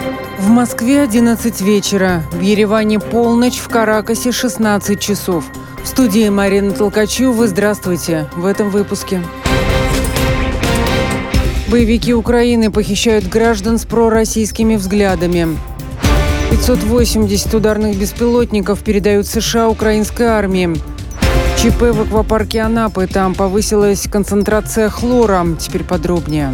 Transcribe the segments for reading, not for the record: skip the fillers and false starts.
В Москве 11 вечера, в Ереване полночь, в Каракасе 16 часов. В студии Марина Толкачева. Здравствуйте. В этом выпуске. Боевики Украины похищают граждан с пророссийскими взглядами. 580 ударных беспилотников передают США украинской армии. ЧП в аквапарке Анапы. Там повысилась концентрация хлора. Теперь подробнее.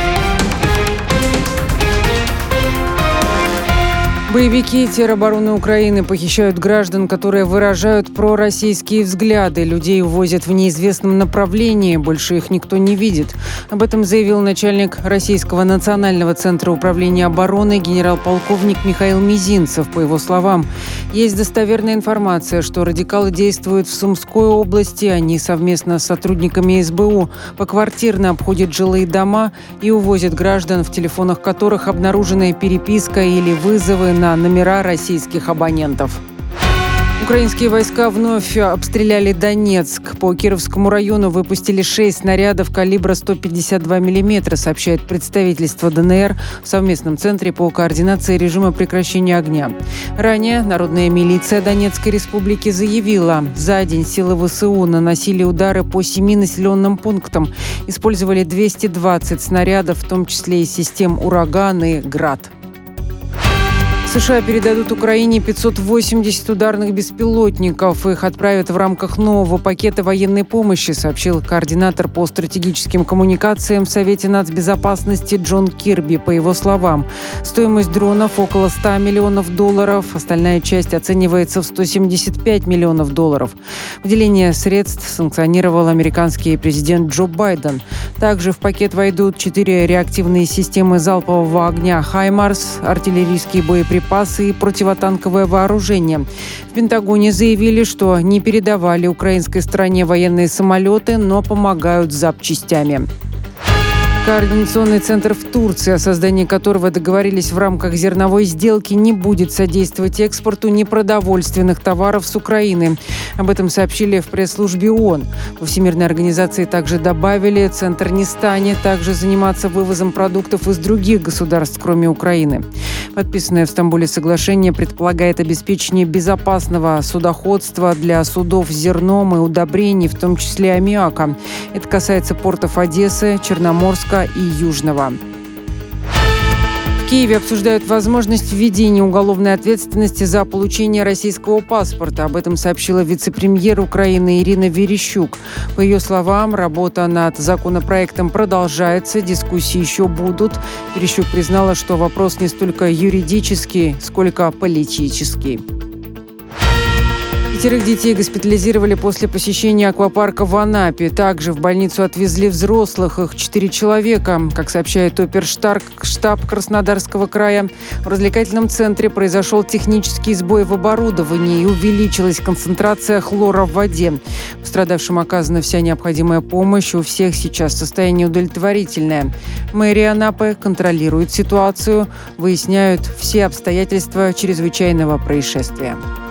Боевики теробороны Украины похищают граждан, которые выражают пророссийские взгляды. Людей увозят в неизвестном направлении. Больше их никто не видит. Об этом заявил начальник Российского национального центра управления обороны генерал-полковник Михаил Мизинцев. По его словам, есть достоверная информация, что радикалы действуют в Сумской области. Они совместно с сотрудниками СБУ поквартирно обходят жилые дома и увозят граждан, в телефонах которых обнаружена переписка или вызовы на номера российских абонентов. Украинские войска вновь обстреляли Донецк. По Кировскому району выпустили 6 снарядов калибра 152 мм, сообщает представительство ДНР в совместном центре по координации режима прекращения огня. Ранее Народная милиция Донецкой республики заявила, за день силы ВСУ наносили удары по 7 населенным пунктам, использовали 220 снарядов, в том числе из систем «Ураган» и «Град». США передадут Украине 580 ударных беспилотников. Их отправят в рамках нового пакета военной помощи, сообщил координатор по стратегическим коммуникациям в Совете нацбезопасности Джон Кирби. По его словам, стоимость дронов около $100 миллионов. Остальная часть оценивается в $175 миллионов. Выделение средств санкционировал американский президент Джо Байден. Также в пакет войдут 4 реактивные системы залпового огня «Хаймарс», артиллерийские боеприпасы и противотанковое вооружение. В Пентагоне заявили, что не передавали украинской стране военные самолеты, но помогают с запчастями. Координационный центр в Турции, о создании которого договорились в рамках зерновой сделки, не будет содействовать экспорту непродовольственных товаров с Украины. Об этом сообщили в пресс-службе ООН. Во Всемирной организации также добавили, центр не станет также заниматься вывозом продуктов из других государств, кроме Украины. Подписанное в Стамбуле соглашение предполагает обеспечение безопасного судоходства для судов с зерном и удобрений, в том числе аммиака. Это касается портов Одессы, Черноморска и Южного. В Киеве обсуждают возможность введения уголовной ответственности за получение российского паспорта. Об этом сообщила вице-премьер Украины Ирина Верещук. По ее словам, работа над законопроектом продолжается, дискуссии еще будут. Верещук признала, что вопрос не столько юридический, сколько политический. 5 детей госпитализировали после посещения аквапарка в Анапе. Также в больницу отвезли взрослых, их 4 человека. Как сообщает оперштаб Краснодарского края, в развлекательном центре произошел технический сбой в оборудовании и увеличилась концентрация хлора в воде. Пострадавшим оказана вся необходимая помощь. У всех сейчас состояние удовлетворительное. Мэрия Анапы контролирует ситуацию, выясняют все обстоятельства чрезвычайного происшествия.